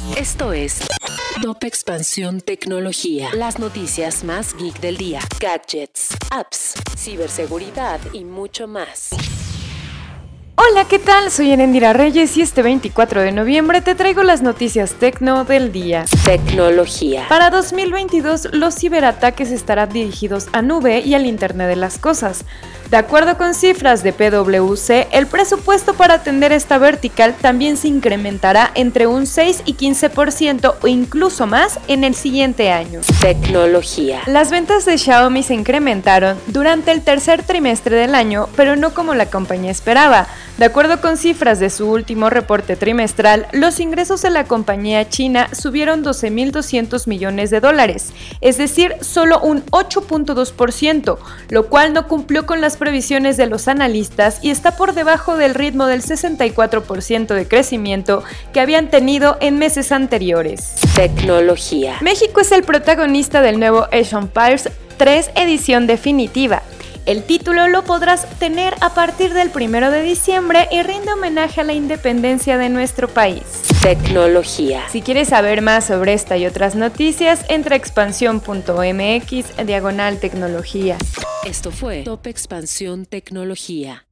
Esto es Top Expansión Tecnología. Las noticias más geek del día. Gadgets, apps, ciberseguridad y mucho más. Hola, ¿qué tal? Soy Erendira Reyes y este 24 de noviembre te traigo las noticias tecno del día. Tecnología. Para 2022, los ciberataques estarán dirigidos a nube y al Internet de las cosas. De acuerdo con cifras de PwC, el presupuesto para atender esta vertical también se incrementará entre un 6 y 15% o incluso más en el siguiente año. Tecnología. Las ventas de Xiaomi se incrementaron durante el tercer trimestre del año, pero no como la compañía esperaba. De acuerdo con cifras de su último reporte trimestral, los ingresos de la compañía china subieron $12.200 millones, es decir, solo un 8.2%, lo cual no cumplió con las previsiones de los analistas y está por debajo del ritmo del 64% de crecimiento que habían tenido en meses anteriores. Tecnología. México es el protagonista del nuevo Age of Empires 3 edición definitiva. El título lo podrás tener a partir del 1 de diciembre y rinde homenaje a la independencia de nuestro país. Tecnología. Si quieres saber más sobre esta y otras noticias, entra a expansión.mx/tecnología. Esto fue Top Expansión Tecnología.